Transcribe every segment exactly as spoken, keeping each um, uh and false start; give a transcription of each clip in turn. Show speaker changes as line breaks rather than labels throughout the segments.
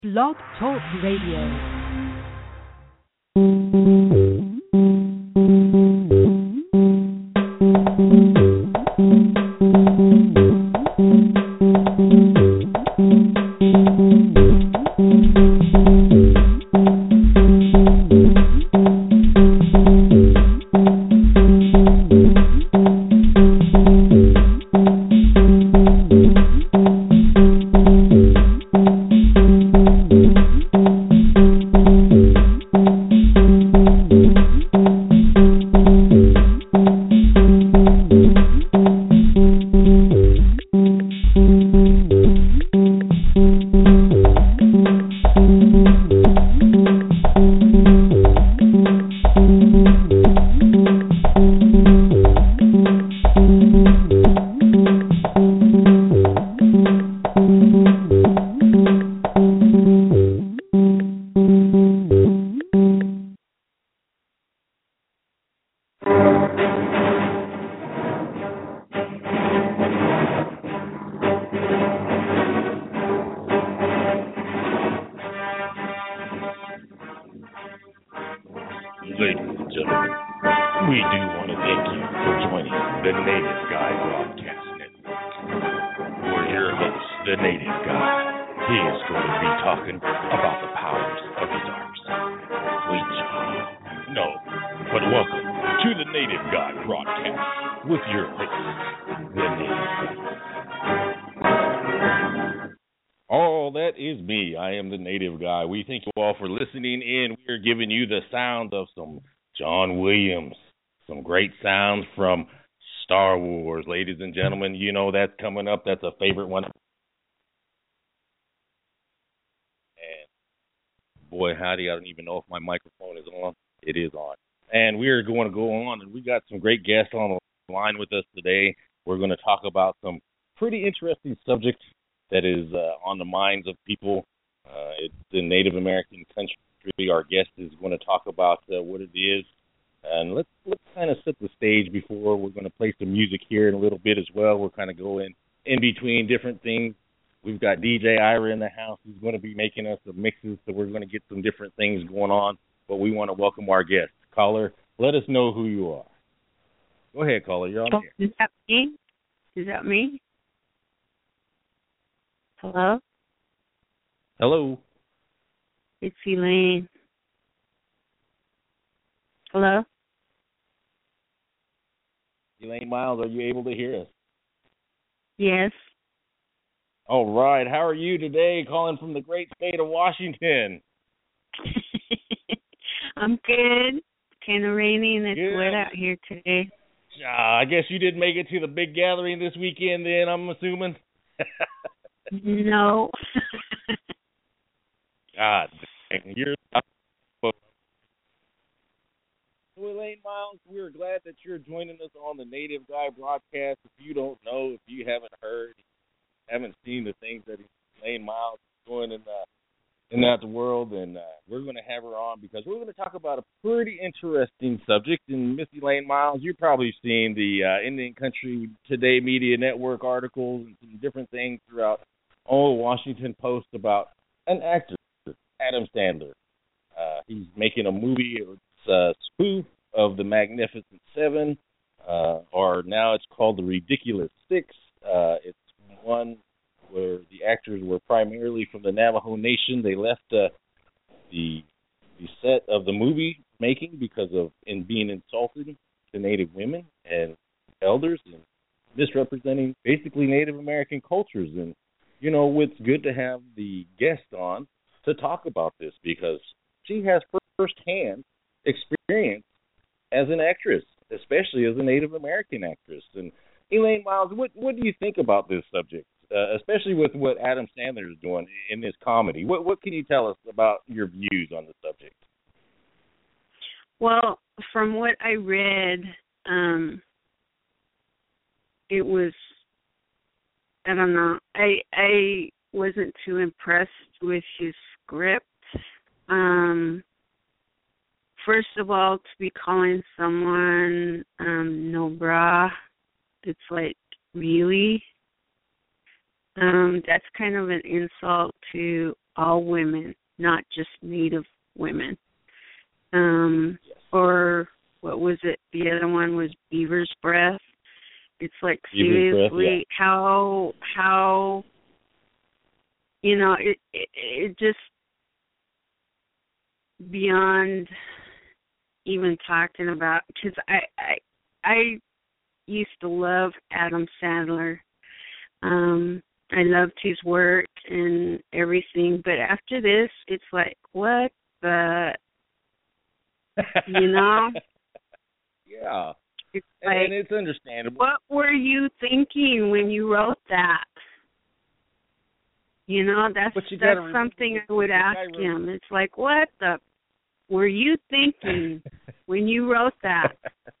Blog Talk Radio.
Sounds from Star Wars, ladies and gentlemen. You know that's coming up. That's a favorite one. And boy, howdy, I don't even know if my microphone is on. It is on. And we are going to go on, and we got some great guests on the line with us today. We're going to talk about some pretty interesting subjects that is uh, on the minds of people. Uh, it's the Native American country. Our guest is going to talk about uh, what it is. And let's let's kind of set the stage before we're going to play some music here in a little bit as well. We're kind of going in between different things. We've got D J Ira in the house who's going to be making us some mixes, so we're going to get some different things going on. But we want to welcome our guest. Caller, let us know who you are. Go ahead, caller. You're on here.
Is that me? Is that me? Hello?
Hello.
It's Elaine. Hello?
Elaine Miles, are you able to hear us?
Yes.
All right. How are you today, calling from the great state of Washington?
I'm good. Kind of rainy and it's
good.
wet out here today.
Uh, I guess you didn't make it to the big gathering this weekend then, I'm assuming?
No.
God dang. You're... Well, Elaine Miles, we're glad that you're joining us on the Native Guy broadcast. If you don't know, if you haven't heard, haven't seen the things that Elaine Miles is doing in the, in that world, and uh, we're going to have her on because we're going to talk about a pretty interesting subject. And Miss Elaine Miles, you've probably seen the uh, Indian Country Today Media Network articles and some different things throughout all Washington Post about an actor, Adam Sandler. Uh, he's making a movie. It's a spoof of the Magnificent Seven, uh, or now it's called The Ridiculous Six. Uh, it's one where the actors were primarily from the Navajo Nation. They left uh, the the set of the movie making because of in being insulted to Native women and elders and misrepresenting basically Native American cultures. And, you know, it's good to have the guest on to talk about this because she has firsthand experience as an actress, especially as a Native American actress. And Elaine Miles, what what do you think about this subject, uh, especially with what Adam Sandler is doing in this comedy? What what can you tell us about your views on the subject?
Well, from what I read, um, it was, I don't know, I I wasn't too impressed with his script. Um, first of all, to be calling someone um, no bra, it's like, really? Um, that's kind of an insult to all women, not just Native women. Um,
Yes.
or what was it? The other one was Beaver's Breath. It's like,
Beaver's Breath,
seriously,
yeah.
how, how, you know, it, it, it just beyond even talking about, because I, I, I used to love Adam Sandler. Um, I loved his work and everything, but after this, it's like, what the, you know?
Yeah.
It's
And,
like,
and it's understandable.
what were you thinking when you wrote that? You know, that's
But you
that's
gotta
something
remember,
I would
the guy
ask
wrote-
him. It's like, what the were you thinking when you wrote that?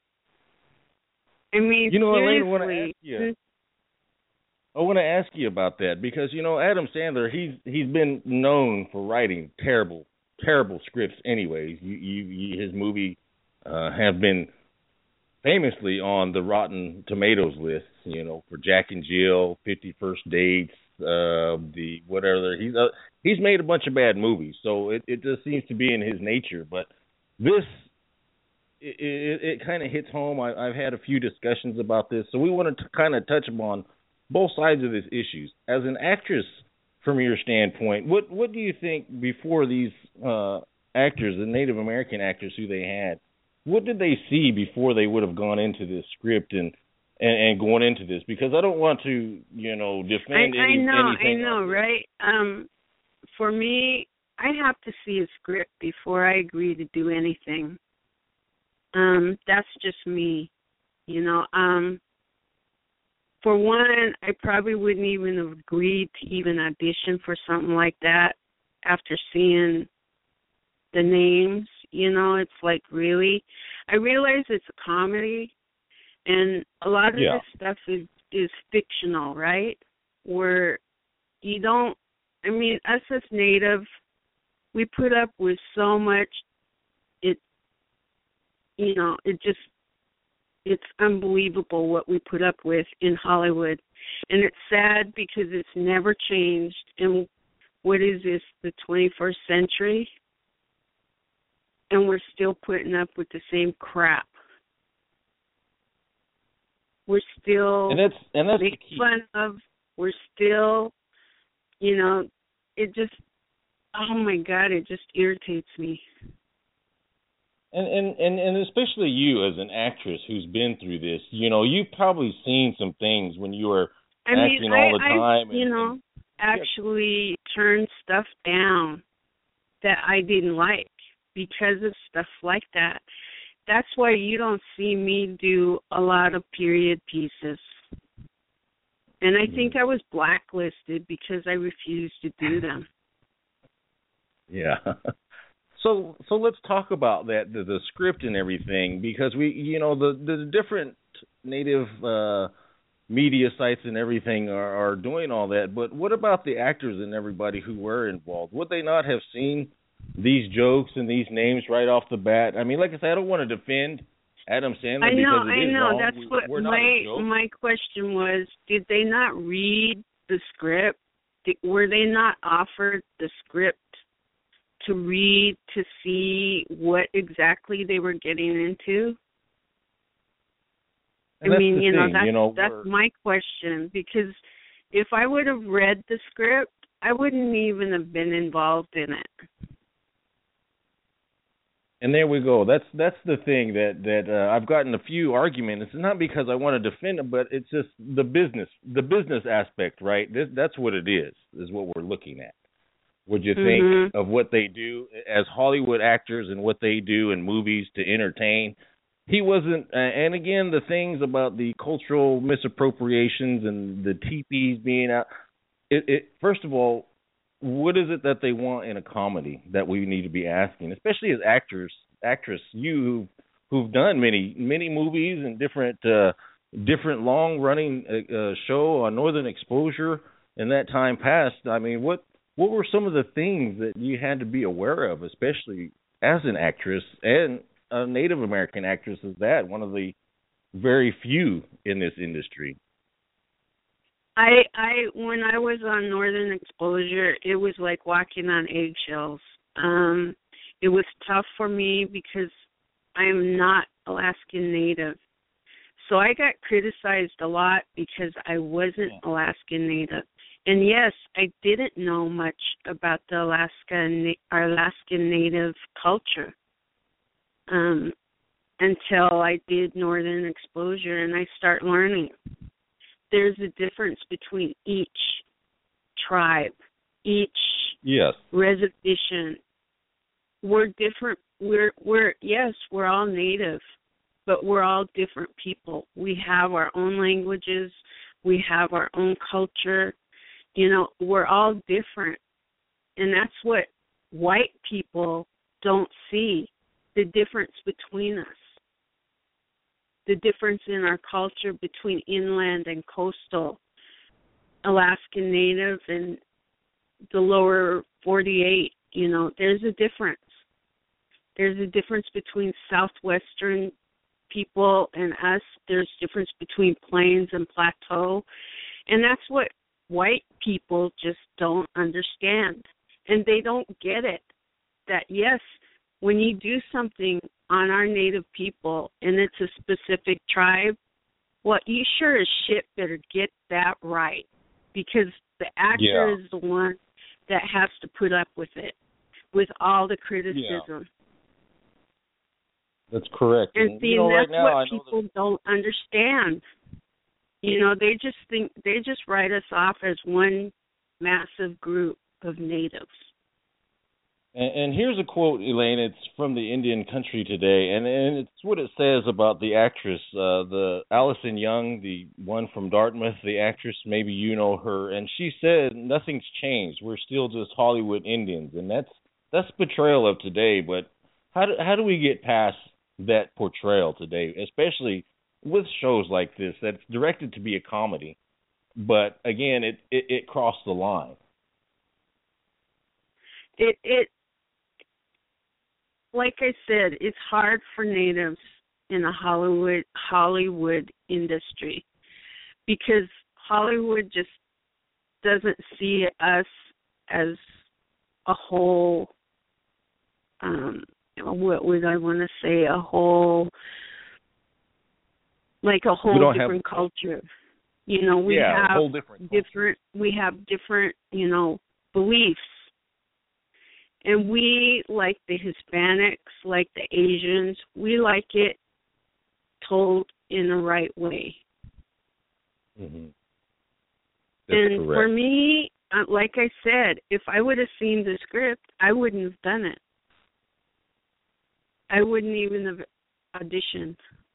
I mean,
You know,
seriously.
Elaine, I want to ask you. I want to ask you about that because you know Adam Sandler. He's he's been known for writing terrible, terrible scripts. Anyways, you, you, you his movie uh, have been famously on the Rotten Tomatoes list. You know, for Jack and Jill, Fifty First Dates, uh, the whatever. He's uh, he's made a bunch of bad movies, so it, it just seems to be in his nature. But this. It, it, it kind of hits home. I, I've had a few discussions about this, so we wanted to kind of touch upon both sides of this issue. As an actress, from your standpoint, what what do you think before these uh, actors, the Native American actors who they had, what did they see before they would have gone into this script and and, and going into this? Because I don't want to, you know, defend
I,
any,
I know,
anything.
I know, right? Um, for me, I have to see a script before I agree to do anything. Um, that's just me, you know. Um, for one, I probably wouldn't even have agreed to even audition for something like that after seeing the names. You know, it's like, really? I realize it's a comedy, and a lot of
Yeah.
this stuff is, is fictional, right? Where you don't, I mean, us as Native, we put up with so much. It You know, it just, it's unbelievable what we put up with in Hollywood. And it's sad because it's never changed. And what is this, the twenty-first century? And we're still putting up with the same crap. We're still
And that's and that's the
made
key.
fun of. We're still, you know, it just, oh my God, it just irritates me.
And, and and and especially you as an actress who's been through this, you know, you've probably seen some things when you were
I mean,
acting
I,
all the
I,
time.
you
and,
know,
and,
actually turned stuff down that I didn't like because of stuff like that. That's why you don't see me do a lot of period pieces. And I think I was blacklisted because I refused to do them.
Yeah. So so let's talk about that, the, the script and everything, because we, you know, the, the different Native uh, media sites and everything are, are doing all that. But what about the actors and everybody who were involved? Would they not have seen these jokes and these names right off the bat? I mean, like I said, I don't want to defend Adam Sandler
I know,
because it
I
is
know.
wrong.
That's
we,
what
we're not
my
a joke.
my question was. Did they not read the script? Did, were they not offered the script to read to see what exactly they were getting into?
And
I
that's
mean,
the
you know,
thing,
that's
you know,
that's
we're-
my question, because if I would have read the script, I wouldn't even have been involved in it.
And there we go. That's that's the thing that that uh, I've gotten a few arguments. It's not because I want to defend them, but it's just the business, the business aspect, right? This, that's what it is. Is what we're looking at. Would you
Mm-hmm.
think of what they do as Hollywood actors and what they do in movies to entertain? He wasn't, uh, and again, the things about the cultural misappropriations and the teepees being out. It, it first of all, what is it that they want in a comedy that we need to be asking, especially as actors, actress, you who've, who've done many many movies and different uh, different long running uh, show on Northern Exposure in that time past. I mean, what what were some of the things that you had to be aware of, especially as an actress and a Native American actress? Is that one of the very few in this industry?
I I when I was on Northern Exposure, it was like walking on eggshells. Um, it was tough for me because I'm not Alaskan Native. So I got criticized a lot because I wasn't Alaskan Native. And yes, I didn't know much about the Alaska our Alaskan Native culture um, until I did Northern Exposure, and I start learning. There's a difference between each tribe, each
yes.
reservation. We're different. We're we're yes, we're all Native, but we're all different people. We have our own languages. We have our own culture. You know, we're all different. And that's what white people don't see, the difference between us, the difference in our culture between inland and coastal, Alaskan Native and the lower forty-eight. You know, there's a difference. There's a difference between southwestern people and us. There's a difference between plains and plateau. And that's what white people just don't understand. And they don't get it. That, yes, when you do something on our Native people and it's a specific tribe, well, you sure as shit better get that right. Because the actor
Yeah.
is the one that has to put up with it, with all the criticism.
Yeah. That's correct.
And,
And,
see,
you know,
and
right
that's
now,
what
I know
people
that,
don't understand. You know, they just think, they just write us off as one massive group of natives.
and, and here's a quote, Elaine. It's from the Indian Country Today, and, and it's what it says about the actress, uh, the Allison Young, the one from Dartmouth, the actress. Maybe you know her, and she said, "Nothing's changed. We're still just Hollywood Indians," and that's that's betrayal of today. But how do how do we get past that portrayal today, especially with shows like this that's directed to be a comedy, but again, it it, it crossed the line.
It, it, like I said, it's hard for natives in the Hollywood Hollywood industry because Hollywood just doesn't see us as a whole. Um, what would I want to say? A whole, like a whole different have, culture. You know, we
yeah,
have
a whole different,
different. We have different, you know, beliefs. And we, like the Hispanics, like the Asians, we like it told in the right way.
Mm-hmm.
And
correct.
for me, like I said, if I would have seen the script, I wouldn't have done it. I wouldn't even have auditioned.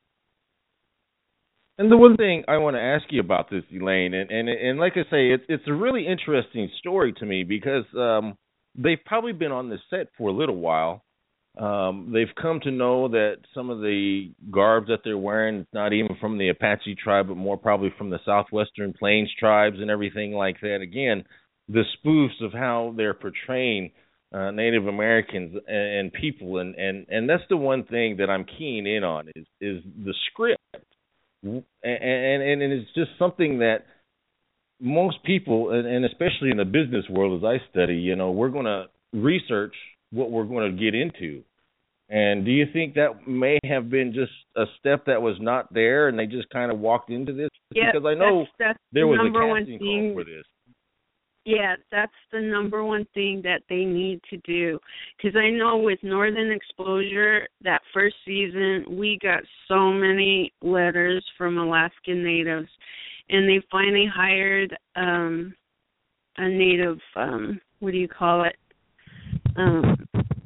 And the one thing I want to ask you about this, Elaine, and and, and like I say, it's it's a really interesting story to me because um, they've probably been on the set for a little while. Um, they've come to know that some of the garb that they're wearing is not even from the Apache tribe, but more probably from the Southwestern Plains tribes and everything like that. Again, the spoofs of how they're portraying uh, Native Americans and, and people, and, and, and that's the one thing that I'm keen in on is is the script, and and, and it's just something that most people, and, and especially in the business world, as I study, you know, we're going to research what we're going to get into. And do you think that may have been just a step that was not there, and they just kind of walked into this?
Yeah,
because I know
that's, that's
there was a
thing,
casting call for this.
Yeah, that's the number one thing that they need to do. Because I know with Northern Exposure, that first season, we got so many letters from Alaskan natives. And they finally hired um, a native, um, what do you call it? Um,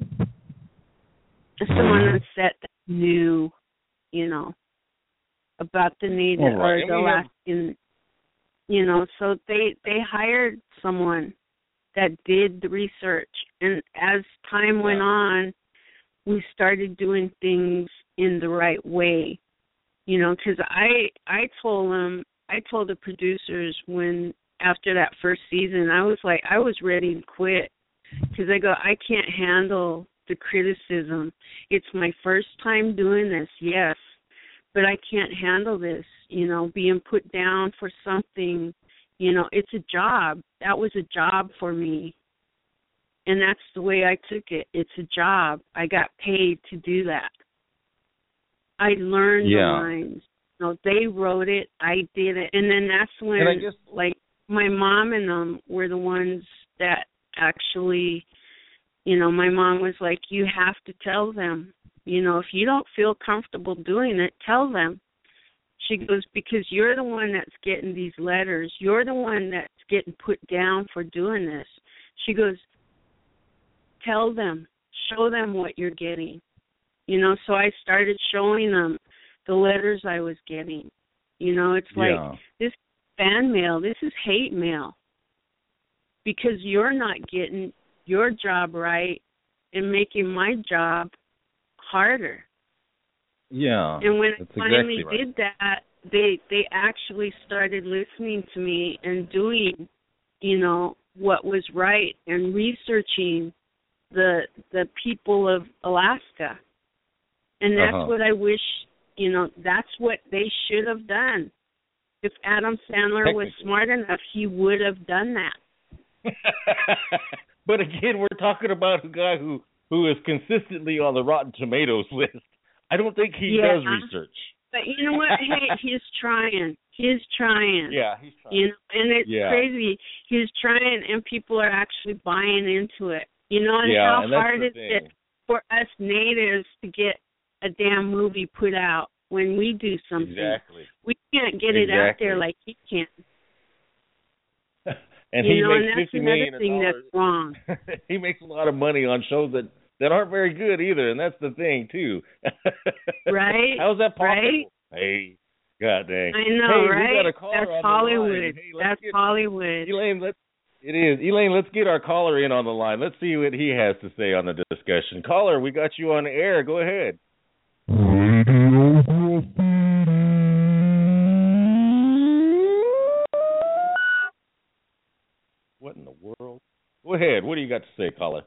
someone on set that knew, you know, about the native
oh, right.
or the Alaskan, have... you know. So they they hired someone that did the research, and as time yeah. went on, we started doing things in the right way, you know. Because I I told them, I told the producers when after that first season, I was like, I was ready to quit. Because I go, I can't handle the criticism. It's my first time doing this, yes, but I can't handle this, you know, being put down for something, You know, it's a job. That was a job for me. And that's the way I took it. It's a job. I got paid to do that. I learned
Yeah.
the lines. You know, they wrote it. I did it. And then that's when,
And I guess,
like, my mom and them were the ones that actually, you know, my mom was like, you have to tell them. You know, if you don't feel comfortable doing it, tell them. She goes, because you're the one that's getting these letters. You're the one that's getting put down for doing this. She goes, tell them. Show them what you're getting. You know, so I started showing them the letters I was getting. You know, it's like,
yeah.
this fan mail, this is hate mail. Because you're not getting your job right and making my job harder.
Yeah.
And when
that's
I finally
exactly right.
did that, they they actually started listening to me and doing, you know, what was right and researching the the people of Alaska. And that's
Uh-huh.
what I wish, you know, that's what they should have done. If Adam Sandler was
Technically.
smart enough, he would have done that.
But again, we're talking about a guy who, who is consistently on the Rotten Tomatoes list. I don't think he
Yeah.
does research.
But you know what? Hey, he's trying. He's trying.
Yeah, he's trying.
You know, and it's
Yeah.
crazy. He's trying, and people are actually buying into it. You know, and
Yeah,
how
and that's
hard
the
is
thing.
it for us natives to get a damn movie put out when we do something?
Exactly.
We can't get it out
Exactly.
there like he can.
And
you
he
know,
makes
and that's
fifty
another
million
thing
dollars.
that's wrong.
He makes a lot of money on shows that, that aren't very good either, and that's the thing too.
Right?
How's that possible?
Right?
Hey, God dang.
I know,
hey,
right?
We got a caller
That's
on the
Hollywood.
line. Hey, let's
That's
get,
Hollywood.
Elaine, let's it is. Elaine, let's get our caller in on the line. Let's see what he has to say on the discussion. Caller, we got you on the air. Go ahead. What in the world? Go ahead. What do you got to say, caller?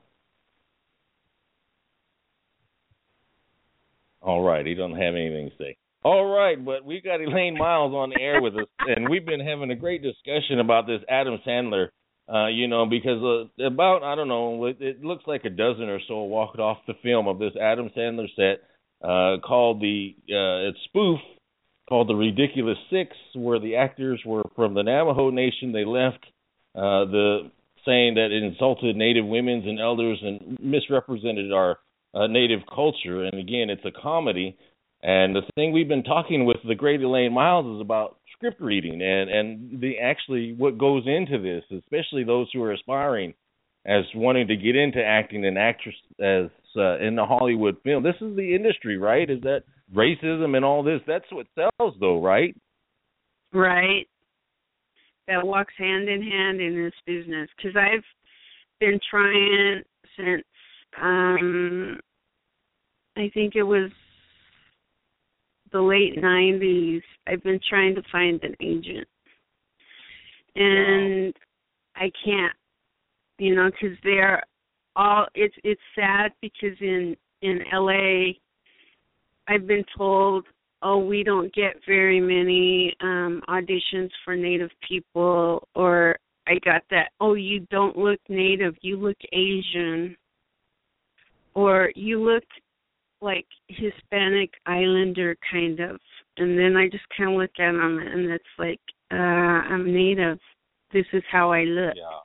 All right. He doesn't have anything to say. All right, but we got Elaine Miles on the air with us, and we've been having a great discussion about this Adam Sandler, uh, you know, because uh, about, I don't know, it, it looks like a dozen or so walked off the film of this Adam Sandler set uh, called the, uh, it's spoof, called The Ridiculous Six, where the actors were from the Navajo Nation. They left uh, the saying that it insulted Native women and elders and misrepresented our uh, Native culture. And again, it's a comedy. And the thing we've been talking with the great Elaine Miles is about script reading and, and the actually what goes into this, especially those who are aspiring as wanting to get into acting and actress as uh, in the Hollywood film. This is the industry, right? Is that racism and all this? That's what sells, though, right?
Right. That walks hand in hand in this business. Because I've been trying since, um, I think it was the late nineties. I've been trying to find an agent. And wow. I can't, you know, because they're all, it's it's sad because in, in L A, I've been told, oh, we don't get very many um, auditions for Native people, or I got that, oh, you don't look Native, you look Asian, or you look like Hispanic Islander kind of. And then I just kind of look at them and it's like, uh, I'm Native. This is how I look.
Yeah.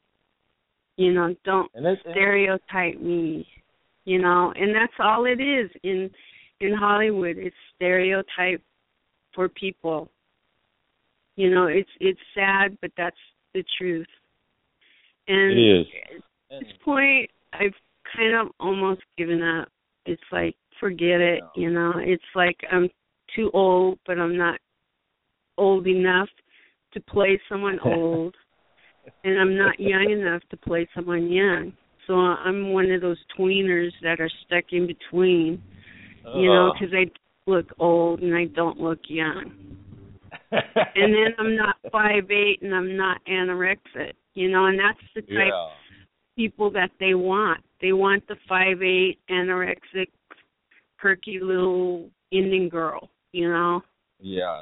You know, don't
and that's,
stereotype me. You know, and that's all it is in in Hollywood. It's stereotype for people. You know, it's it's sad, but that's the truth. And
it is.
At this point, I've kind of almost given up. It's like, forget it, you know. It's like I'm too old, but I'm not old enough to play someone old, and I'm not young enough to play someone young. So I'm one of those tweeners that are stuck in between, uh, you know, because I look old and I don't look young. And then I'm not five eight and I'm not anorexic, you know, and that's the type
yeah.
of people that they want. They want the five eight anorexic, perky little Indian girl, you know.
Yeah,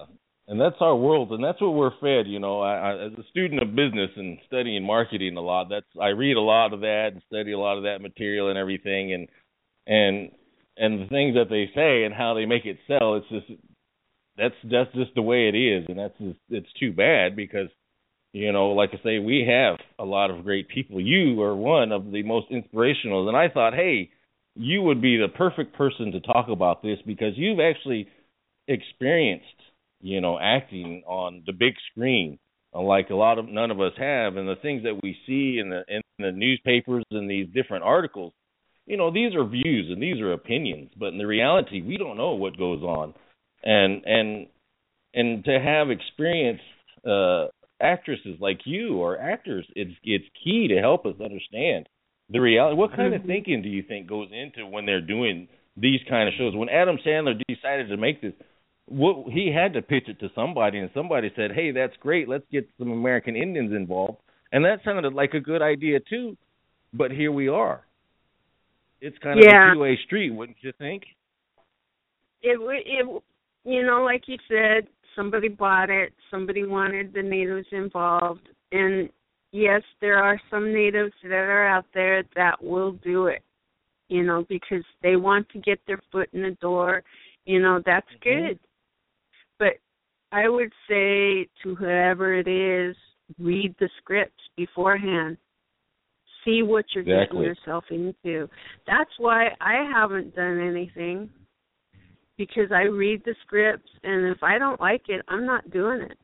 And that's our world, and that's what we're fed. You know, I, I, as a student of business and studying marketing a lot, that's I read a lot of that and study a lot of that material and everything, and and and the things that they say and how they make it sell. It's just that's that's just the way it is, and that's just, it's too bad because, you know, like I say, we have a lot of great people. You are one of the most inspirational, and I thought, hey, you would be the perfect person to talk about this because you've actually experienced, you know, acting on the big screen, like a lot of none of us have, and the things that we see in the in the newspapers and these different articles, you know, these are views and these are opinions, but in the reality, we don't know what goes on, and and and to have experienced uh, actresses like you or actors, it's it's key to help us understand the reality. What kind mm-hmm. of thinking do you think goes into when they're doing these kind of shows? When Adam Sandler decided to make this, what, he had to pitch it to somebody, and somebody said, hey, that's great, let's get some American Indians involved. And that sounded like a good idea, too. But here we are. It's kind
yeah.
of a two-way street, wouldn't you think?
It, it, you know, like you said, somebody bought it, somebody wanted the natives involved. And, yes, there are some natives that are out there that will do it, you know, because they want to get their foot in the door. You know, that's mm-hmm. good. But I would say to whoever it is, read the scripts beforehand. See what you're
exactly.
getting yourself into. That's why I haven't done anything, because I read the scripts, and if I don't like it, I'm not doing it.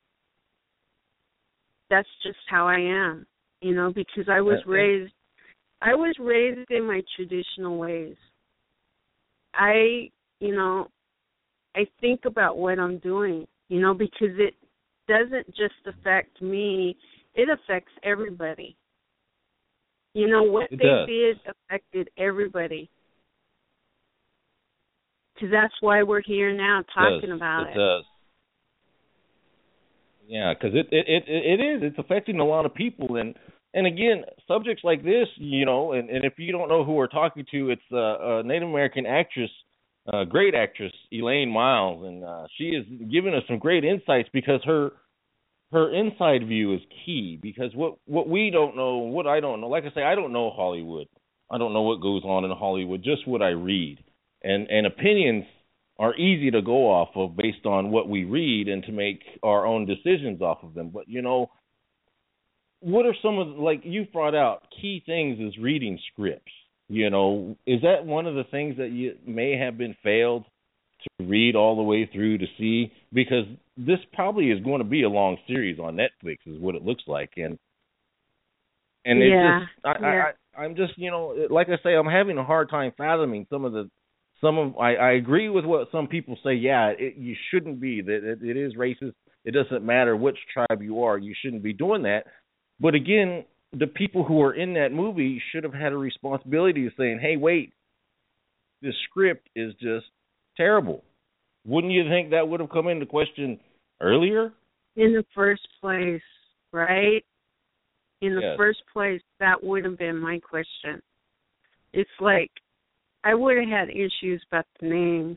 That's just how I am, you know, because I was raised, I was raised in my traditional ways. I, you know, I think about what I'm doing, you know, because it doesn't just affect me, it affects everybody. You know, what
it
they
does.
did affected everybody. Because that's why we're here now talking
it
about
it.
It
does. Yeah, because it, it, it, it is. It's affecting a lot of people. And, and again, subjects like this, you know, and, and if you don't know who we're talking to, it's a, a Native American actress, a great actress, Elaine Miles, and uh, she is giving us some great insights because her her inside view is key. Because what, what we don't know, what I don't know, like I say, I don't know Hollywood. I don't know what goes on in Hollywood, just what I read. And and opinions are easy to go off of based on what we read and to make our own decisions off of them. But, you know, what are some of, like you brought out, key things is reading scripts. You know, is that one of the things that you may have been failed to read all the way through to see? Because this probably is going to be a long series on Netflix, is what it looks like. And and it's
yeah,
just, I,
yeah.
I, I'm just, you know, like I say, I'm having a hard time fathoming some of the, some of, I, I agree with what some people say. Yeah, it, you shouldn't be, that it, it is racist. It doesn't matter which tribe you are. You shouldn't be doing that. But again, the people who are in that movie should have had a responsibility of saying, hey, wait, this script is just terrible. Wouldn't you think that would have come into question earlier?
In the first place, right? In the
yes.
first place, that would have been my question. It's like, I would have had issues about the names,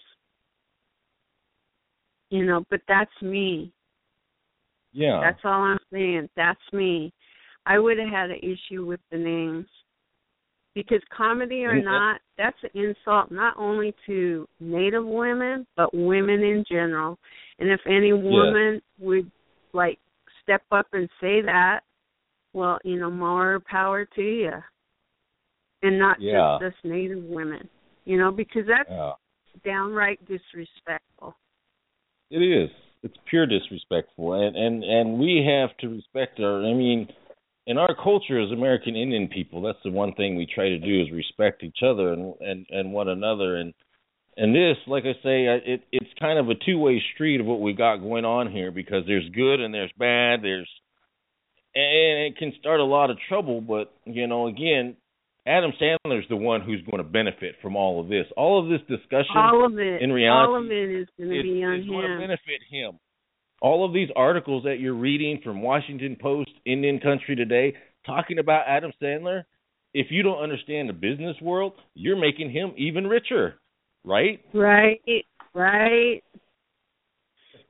you know, but that's me.
Yeah.
That's all I'm saying. That's me. I would have had an issue with the names. Because comedy or not, that's an insult not only to Native women, but women in general. And if any woman
yes.
would, like, step up and say that, well, you know, more power to you. And not
yeah.
just us Native women. You know, because that's
yeah.
downright disrespectful.
It is. It's pure disrespectful. And, and, and we have to respect our, I mean, in our culture as American Indian people, that's the one thing we try to do is respect each other and, and, and one another. And and this, like I say, it it's kind of a two-way street of what we got going on here, because there's good and there's bad. There's and it can start a lot of trouble. But, you know, again, Adam Sandler's the one who's going to benefit from all of this. All of this discussion,
all of it,
in reality,
all of it is going to be on
is
him.
going to benefit him. All of these articles that you're reading from Washington Post, Indian Country Today, talking about Adam Sandler, if you don't understand the business world, you're making him even richer, right?
Right, right.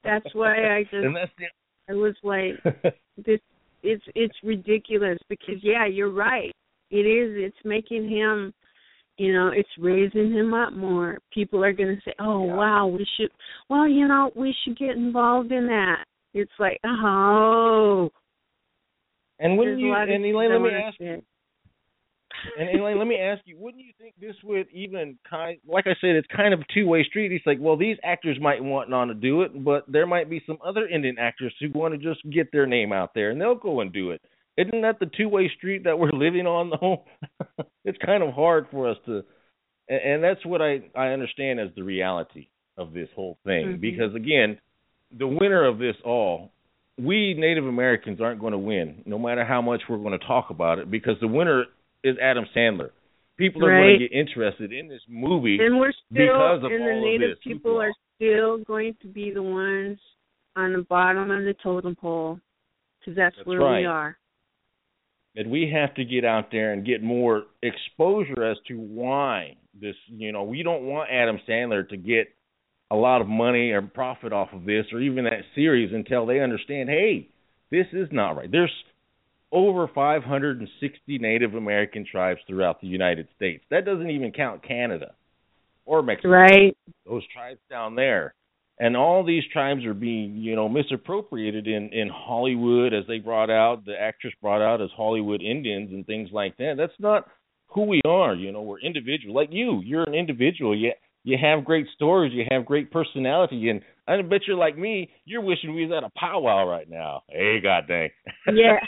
That's why I just
and that's the
I was like, this it's it's ridiculous because yeah, you're right. It is. It's making him, you know, it's raising him up more. People are going to say, "Oh,
yeah.
wow, we should." Well, you know, we should get involved in that. It's like, oh.
And wouldn't you? And Elaine, let me ask
you.
you. And Elaine, let me ask you, wouldn't you think this would even kind, like I said, it's kind of a two-way street. It's like, well, these actors might want on to do it, but there might be some other Indian actors who want to just get their name out there, and they'll go and do it. Isn't that the two-way street that we're living on, though? It's kind of hard for us to, and, and that's what I, I understand as the reality of this whole thing.
Mm-hmm.
Because, again, the winner of this all, we Native Americans aren't going to win, no matter how much we're going to talk about it, because the winner is Adam Sandler. People are
right.
going to get interested in this movie
and we're still,
because of
and
all
the Native
of this.
people are still going to be the ones on the bottom of the totem pole because that's,
that's
where
right.
we are.
And we have to get out there and get more exposure as to why this, you know, we don't want Adam Sandler to get a lot of money or profit off of this or even that series until they understand, hey, this is not right. There's over five hundred sixty Native American tribes throughout the United States. That doesn't even count Canada or Mexico.
Right.
Those tribes down there. And all these tribes are being, you know, misappropriated in, in Hollywood, as they brought out, the actress brought out as Hollywood Indians and things like that. That's not who we are, you know. We're individual. Like you, you're an individual. You, you have great stories. You have great personality. And I bet you're like me, you're wishing we was at a powwow right now. Hey, God dang.
Yeah.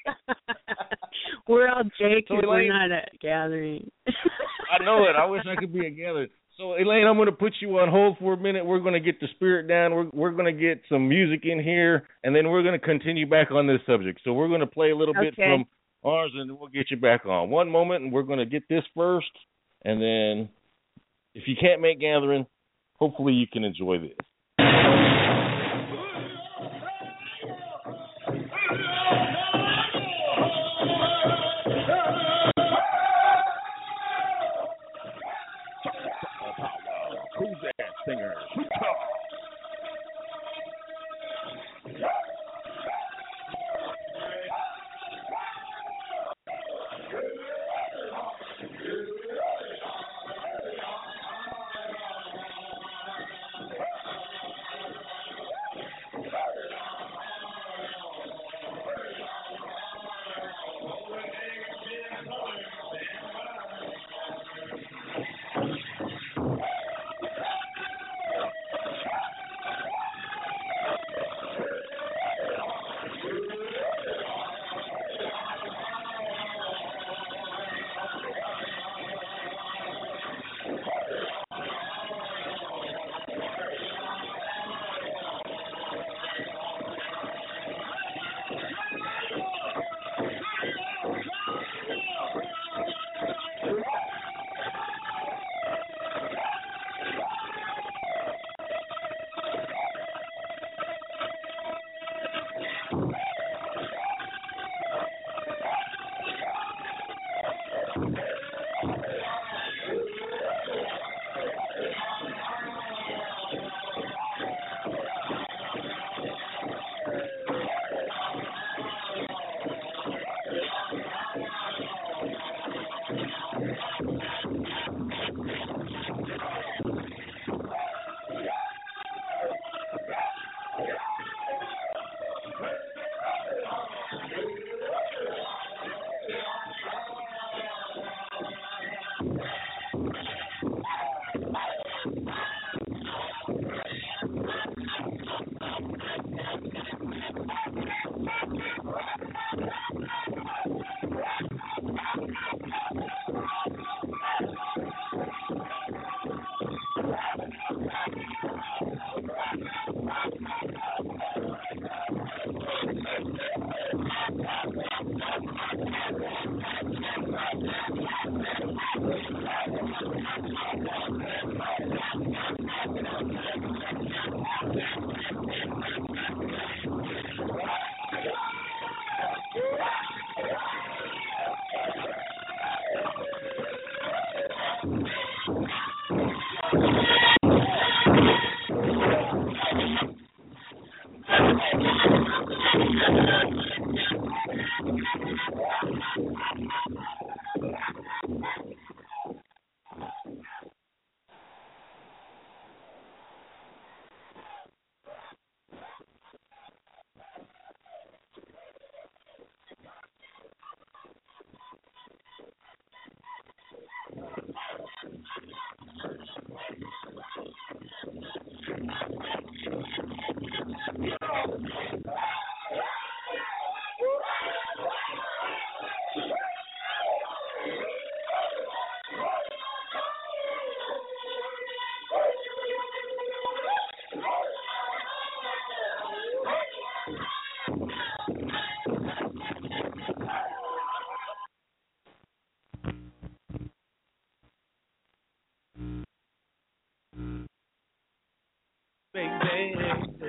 We're all Jake
so
and
Elaine,
we're not at a gathering.
I know it. I wish I could be at gathering. So, Elaine, I'm going to put you on hold for a minute. We're going to get the spirit down. We're we're going to get some music in here, and then we're going to continue back on this subject. So we're going to play a little
okay.
bit from ours, and we'll get you back on. One moment, and we're going to get this first, and then if you can't make gathering, hopefully you can enjoy this. Who's that singer?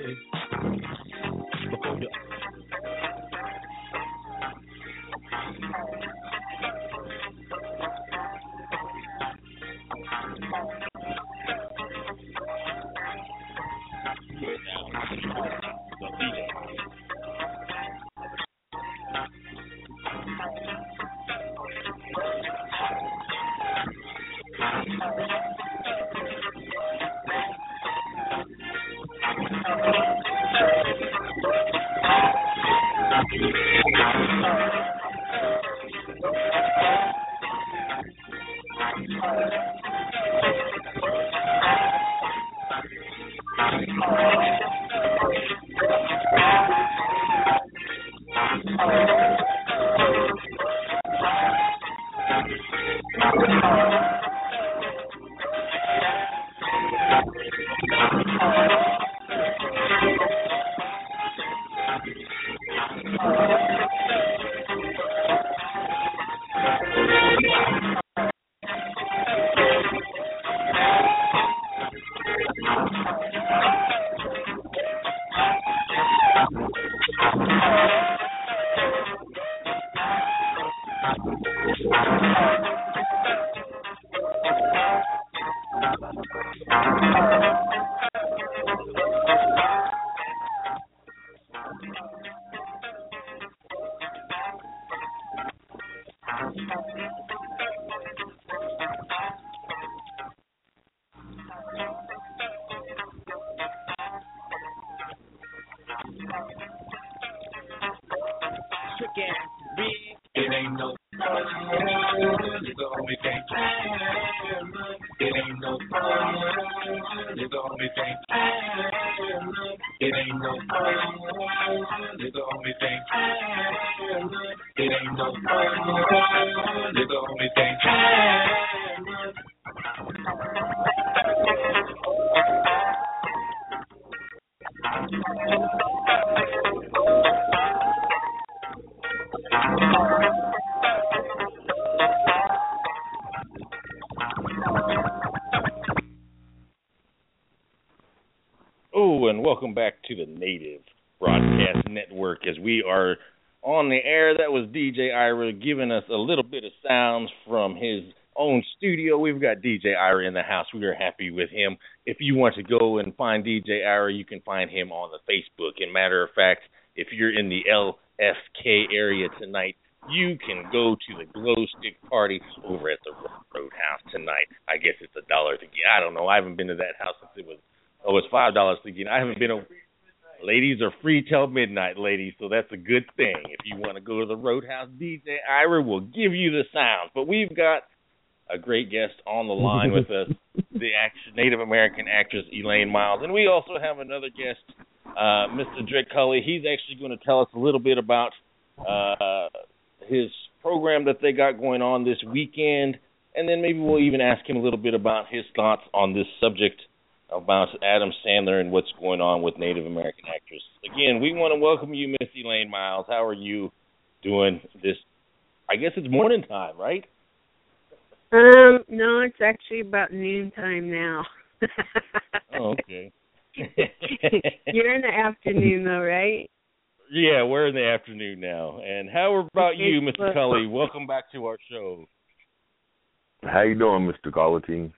Oh, and welcome back to the Native Broadcast Network as we are on the air. That was D J Ira giving us a little bit of sounds from his own studio. We've got D J Ira in the house. We are happy with him. If you want to go and find D J Ira, you can find him on the Facebook. And matter of fact, if you're in the L F K area tonight, you can go to the Glow Stick Party over at the Roadhouse tonight. I guess it's a dollar to get. I don't know. I haven't been to that house since it was, oh, it's five dollars to get. I haven't been over. Ladies are free till midnight, ladies, so that's a good thing. If you want to go to the Roadhouse, D J Ira will give you the sounds. But we've got a great guest on the line with us, the act- Native American actress Elaine Miles. And we also have another guest, uh, Mister Drake Cully. He's actually going to tell us a little bit about uh, his program that they got going on this weekend. And then maybe we'll even ask him a little bit about his thoughts on this subject about Adam Sandler and what's going on with Native American actors. Again, we want to welcome you, Miss Elaine Miles. How are you doing this? I guess it's morning time, right?
Um, no, it's actually about noontime now.
Oh, okay.
You're in the afternoon, though, right?
Yeah, we're in the afternoon now. And how about okay, you, Mister Cully? Welcome back to our show.
How you doing, Mister Gallatin?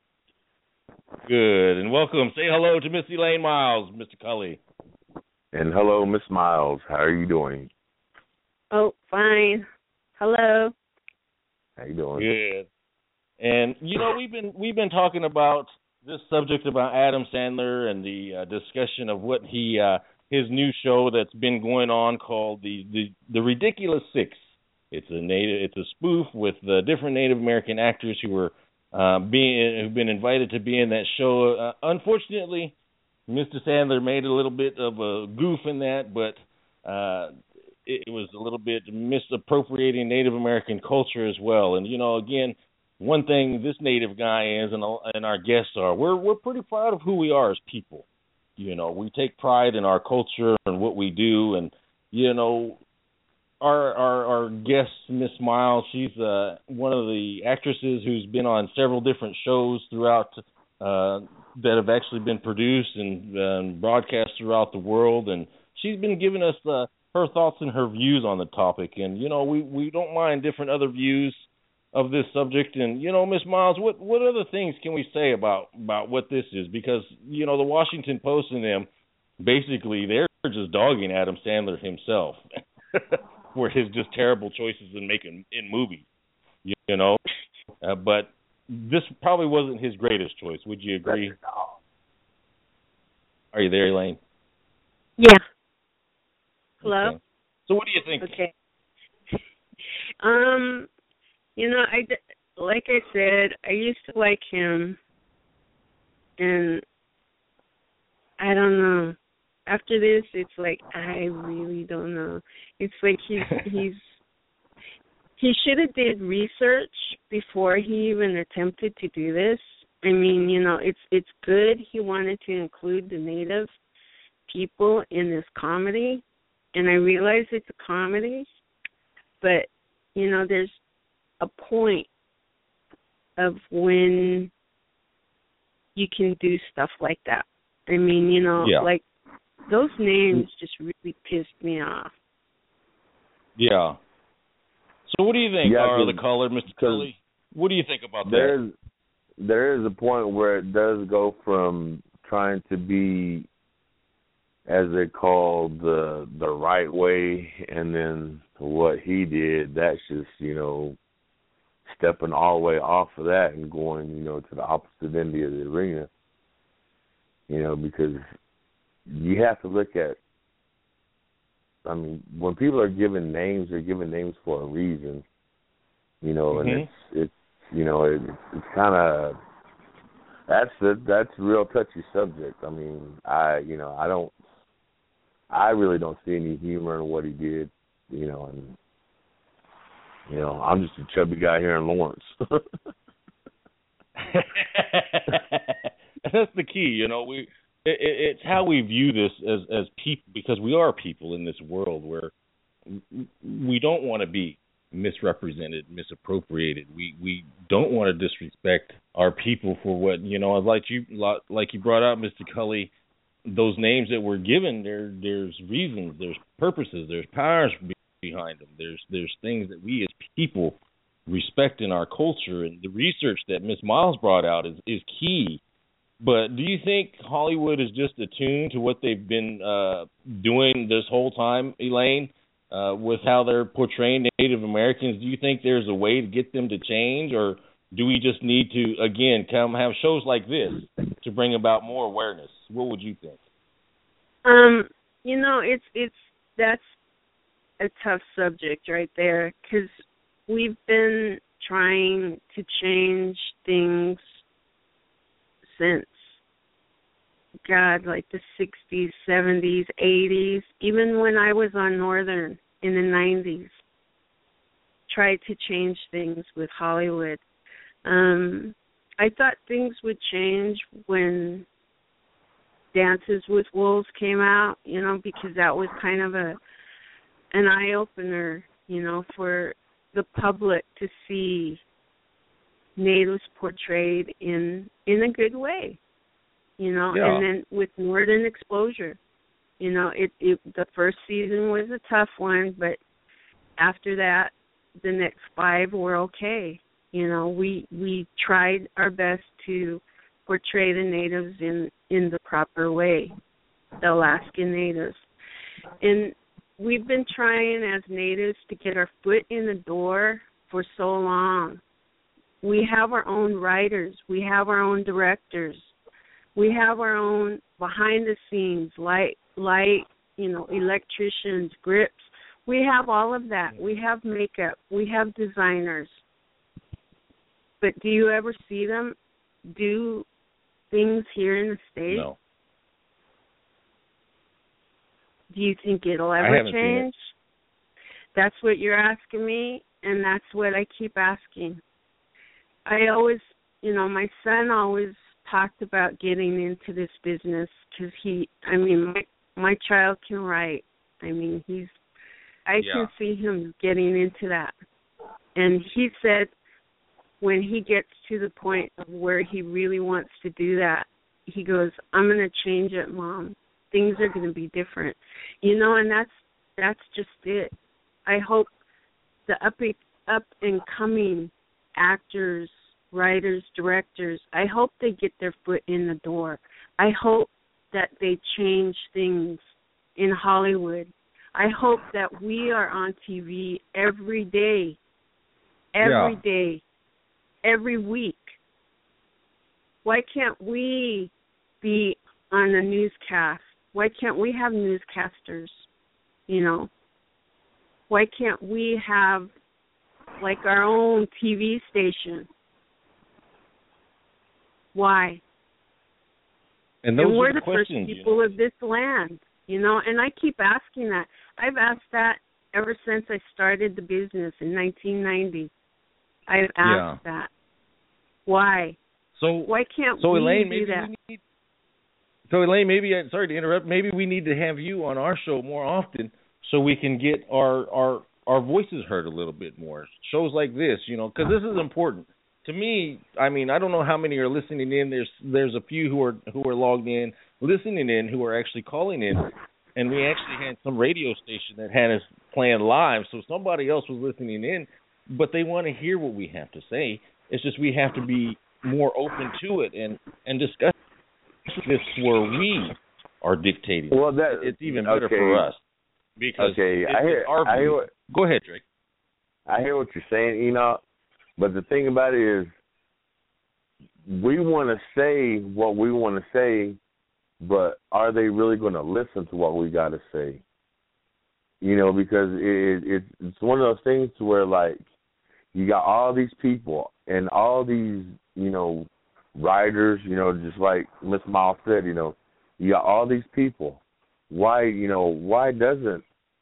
Good, and welcome. Say hello to Miss Elaine Miles, Mister Cully.
And hello, Miss Miles. How are you doing?
Oh, fine. Hello.
How you doing?
Good. And you know, we've been we've been talking about this subject about Adam Sandler and the uh, discussion of what he uh, his new show that's been going on called the the, the Ridiculous Six. It's a native it's a spoof with the different Native American actors who were Uh, being who've been invited to be in that show. Uh, unfortunately, Mister Sandler made a little bit of a goof in that, but uh, it, it was a little bit misappropriating Native American culture as well. And you know, again, one thing this Native guy is, and, and our guests are, we're we're pretty proud of who we are as people. You know, we take pride in our culture and what we do, and you know. Our, our our guest, Miss Miles, she's uh, one of the actresses who's been on several different shows throughout uh, that have actually been produced and uh, broadcast throughout the world, and she's been giving us uh, her thoughts and her views on the topic. And you know, we, we don't mind different other views of this subject. And you know, Miss Miles, what what other things can we say about about what this is? Because you know, the Washington Post and them basically they're just dogging Adam Sandler himself for his just terrible choices in making in movies. You, you know, uh, but this probably wasn't his greatest choice. Would you agree? Are you there, Elaine?
Yeah. Hello?
Okay. So what do you think?
Okay. Um, you know, I, like I said, I used to like him, and I don't know. After this, it's like, I really don't know. It's like he's, he's he should have did research before he even attempted to do this. I mean, you know, it's it's good he wanted to include the native people in this comedy, and I realize it's a comedy, but, you know, there's a point of when you can do stuff like that. I mean, you know,
yeah.
like, those names just really pissed me off.
Yeah. So what do you think,
yeah,
uh, the caller, Mister Kelly? What do you think about
there's,
that?
There is a point where it does go from trying to be, as they call, the the right way, and then what he did, that's just, you know, stepping all the way off of that and going, you know, to the opposite end of the arena. You know, because you have to look at, I mean, when people are given names, they're given names for a reason, you know,
mm-hmm.
and it's, it's you know, it, it's kind of, that's a, that's a real touchy subject. I mean, I, you know, I don't, I really don't see any humor in what he did, you know, and, you know, I'm just a chubby guy here in Lawrence.
That's the key, you know, we, It, it's how we view this as as people, because we are people in this world where we don't want to be misrepresented, misappropriated. We we don't want to disrespect our people for what, you know, like you like you brought out, Mister Cully, those names that were given. There there's reasons, there's purposes, there's powers behind them. There's there's things that we as people respect in our culture, and the research that Miss Miles brought out is is key. But do you think Hollywood is just attuned to what they've been uh, doing this whole time, Elaine, uh, with how they're portraying Native Americans? Do you think there's a way to get them to change, or do we just need to, again, come have shows like this to bring about more awareness? What would you think?
Um, you know, it's it's that's a tough subject right there, because we've been trying to change things since, God, like the sixties, seventies, eighties, even when I was on Northern in the nineties, tried to change things with Hollywood. Um, I thought things would change when Dances with Wolves came out, you know, because that was kind of a an eye-opener, you know, for the public to see natives portrayed in in a good way, you know.
Yeah.
And then with Northern Exposure, you know, it, it the first season was a tough one, but after that, the next five were okay. You know, we we tried our best to portray the natives in in the proper way, the Alaskan natives, and we've been trying as natives to get our foot in the door for so long. We have our own writers. We have our own directors. We have our own behind-the-scenes, light, light, you know, electricians, grips. We have all of that. We have makeup. We have designers. But do you ever see them do things here in the States?
No.
Do you think it'll
I
ever
haven't seen it.
change? That's what you're asking me, and that's what I keep asking. I always, you know, my son always talked about getting into this business because he, I mean, my, my child can write. I mean, he's, I
Yeah.
can see him getting into that. And he said when he gets to the point of where he really wants to do that, he goes, I'm going to change it, Mom. Things are going to be different. You know, and that's that's just it. I hope the up, up and coming actors, writers, directors, I hope they get their foot in the door. I hope that they change things in Hollywood. I hope that we are on T V every day, every
yeah.
day, every week. Why can't we be on a newscast? Why can't we have newscasters, you know? Why can't we have, like, our own T V station? Why?
And those
and we're
are the,
the first
questions,
people
you know?
of this land, you know? And I keep asking that. I've asked that ever since I started the business in nineteen ninety. I've asked
yeah.
that. Why?
So
Why can't
so
we
Elaine,
do
maybe
that?
We need, so Elaine, maybe sorry to interrupt. Maybe we need to have you on our show more often so we can get our our, our voices heard a little bit more. Shows like this, you know, because this is important to me. I mean, I don't know how many are listening in. There's there's a few who are who are logged in, listening in, who are actually calling in, and we actually had some radio station that had us playing live, so somebody else was listening in, but they want to hear what we have to say. It's just we have to be more open to it and, and discuss this where we are dictating.
Well, that
it's even better
okay.
for us because
okay,
it,
I hear,
it's our
I hear
view.
what,
Go ahead, Drake.
I hear what you're saying, Enoch, but the thing about it is we want to say what we want to say, but are they really going to listen to what we got to say? You know, because it, it, it's one of those things to where, like, you got all these people and all these, you know, writers, you know, just like Miss Miles said, you know, you got all these people. Why, you know, why doesn't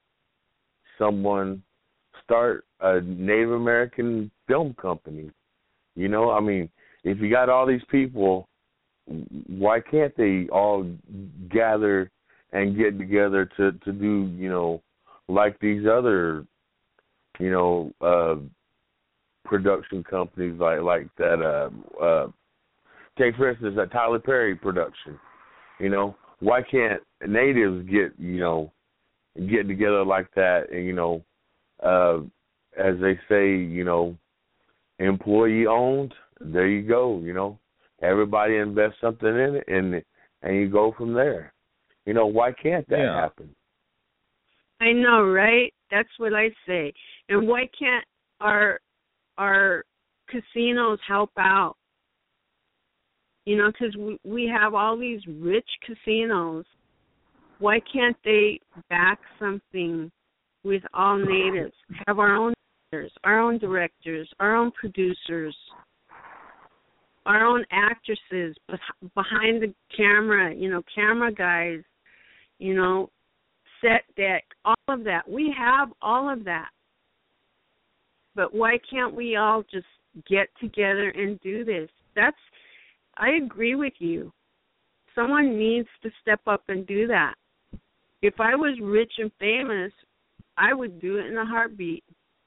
someone start a Native American film company? You know, I mean, if you got all these people, why can't they all gather and get together to, to do, you know, like these other, you know, uh, production companies like like that. Uh, uh, take for instance that Tyler Perry production. You know, why can't natives get you know get together like that? And you know, uh, as they say, you know, employee owned. There you go. You know, everybody invest something in it, and and you go from there. You know, why can't that
yeah.
happen?
I know, right? That's what I say. And why can't our our casinos help out? You know, because we, we have all these rich casinos. Why can't they back something with all natives? Have our own actors, our own directors, our own producers, our own actresses behind the camera, you know, camera guys, you know, set deck, all of that. We have all of that. But why can't we all just get together and do this? That's, I agree with you. Someone needs to step up and do that. If I was rich and famous, I would do it in a heartbeat.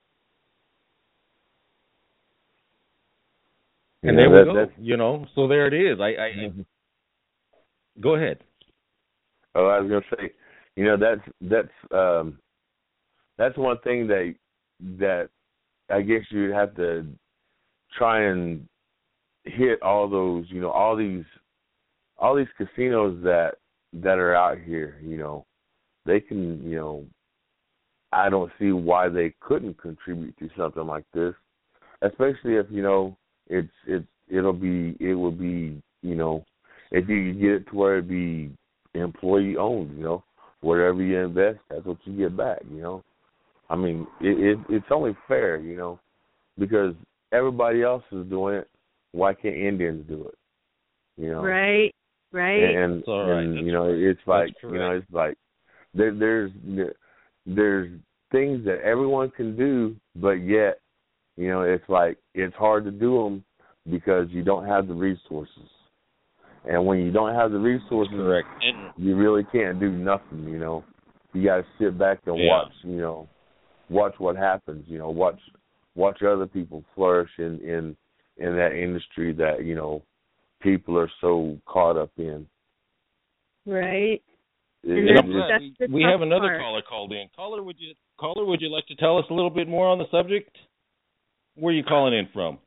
And
yeah,
there
that,
we go. You know, so there it is. I, I, I go ahead.
Oh, I was going to say, you know, that's that's um, that's one thing that that I guess you'd have to try and hit all those, you know, all these all these casinos that that are out here. You know, they can, you know, I don't see why they couldn't contribute to something like this, especially if you know it's it's it'll be it will be you know if you get it to where it be employee owned, you know. Whatever you invest, that's what you get back, you know. I mean, it, it, it's only fair, you know, because everybody else is doing it. Why can't Indians do it? You know,
right, right.
And,
all right.
and
That's
you know,
correct.
it's like
That's
you know, it's like there, there's there's things that everyone can do, but yet, you know, it's like it's hard to do them because you don't have the resources. And when you don't have the resources,
correct.
you really can't do nothing, you know. You got to sit back and
yeah.
watch, you know, watch what happens, you know, watch watch other people flourish in, in, in that industry that, you know, people are so caught up in.
Right.
It,
And
it
that's,
just-
that's the
we
tough
have another
part.
caller called in. Caller, would you caller would you like to tell us a little bit more on the subject? Where are you calling in from?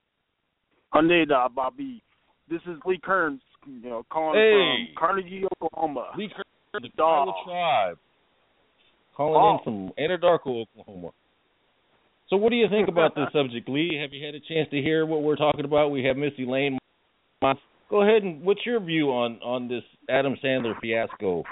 Aneda, Bobby. This is Lee Kearns, you know, calling
Hey.
from Carnegie, Oklahoma.
Lee Kearns, the
Dog.
Kiowa Tribe, calling
Oh.
in from Anadarko, Oklahoma. So, what do you think about this subject, Lee? Have you had a chance to hear what we're talking about? We have Miss Elaine. Go ahead and what's your view on on this Adam Sandler fiasco?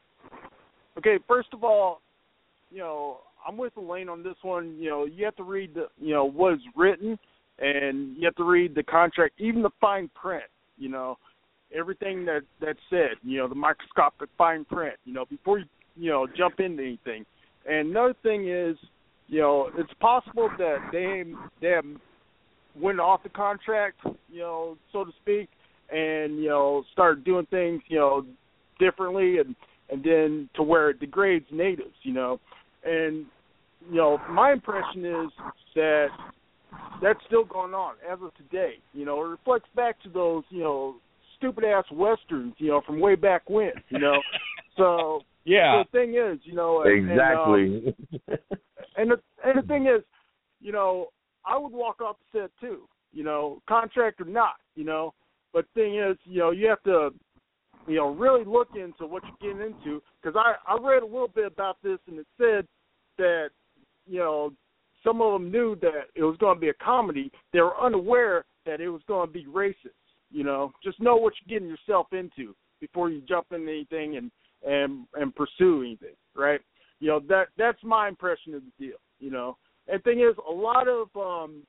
Okay, first of all, you know, I'm with Elaine on this one. You know, you have to read the, you know, what is written, and you have to read the contract, even the fine print. You know, everything that that's said. You know, the microscopic fine print. You know, before you you know jump into anything. And another thing is, you know, it's possible that they they have went off the contract, you know, so to speak, and you know started doing things, you know, differently, and and then to where it degrades natives, you know. And, you know, my impression is that that's still going on as of today. You know, it reflects back to those, you know, stupid-ass Westerns, you know, from way back when, you know. So,
Yeah.
so the thing is, you know. And,
exactly.
And, um, and, the, and the thing is, you know, I would walk off the set too, you know, contract or not, you know. But the thing is, you know, you have to, you know, really look into what you're getting into. Because I, I read a little bit about this, and it said that, you know, some of them knew that it was going to be a comedy. They were unaware that it was going to be racist, you know. Just know what you're getting yourself into before you jump into anything and, and, and pursue anything, right? You know, that that's my impression of the deal, you know. And the thing is, a lot of um,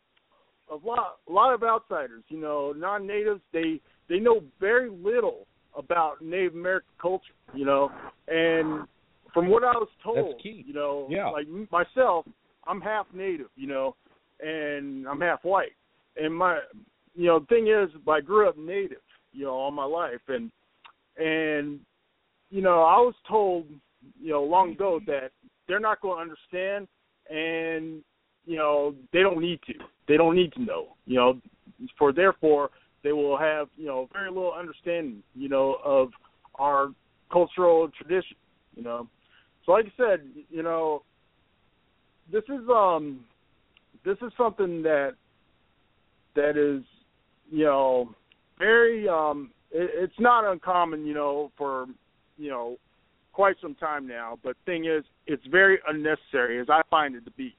a lot a lot of outsiders, you know, non-natives, they they know very little about Native American culture, you know. And from what I was told,
That's key.
you know,
Yeah.
like myself, I'm half Native, you know, and I'm half white. And my, you know, the thing is, I grew up Native, you know, all my life, and and you know, I was told, you know, long ago that they're not going to understand, and you know, they don't need to. They don't need to know, you know, for therefore they will have, you know, very little understanding, you know, of our cultural tradition, you know. So like I said, you know, this is um this is something that that is, you know, very um it, it's not uncommon, you know, for, you know, quite some time now, but thing is, it's very unnecessary, as I find it to be.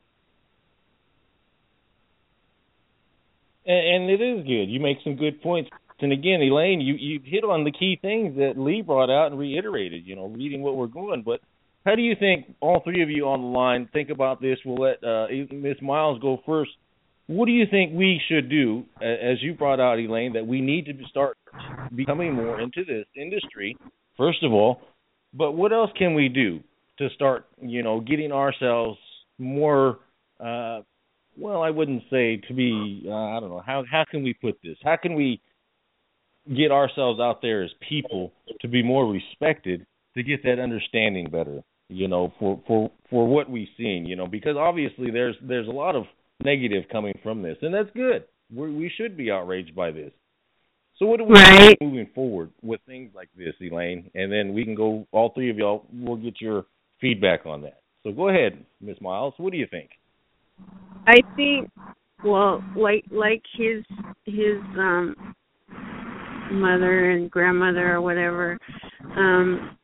And, and it is good. You make some good points. And again, Elaine, you, you hit on the key things that Lee brought out and reiterated, you know, reading what we're going. But how do you think, all three of you on the line, think about this? We'll let uh, Miz Miles go first. What do you think we should do, as you brought out, Elaine, that we need to start becoming more into this industry, first of all, but what else can we do to start, you know, getting ourselves more, uh, well, I wouldn't say to be, uh, I don't know, how how can we put this? How can we get ourselves out there as people to be more respected, to get that understanding better, you know, for, for, for what we've seen, you know, because obviously there's there's a lot of negative coming from this, and that's good. We're, we should be outraged by this. So what do we
Right.
do moving forward with things like this, Elaine? And then we can go, all three of y'all, we'll get your feedback on that. So go ahead, Miz Miles. What do you think?
I think, well, like like his his um mother and grandmother or whatever, um,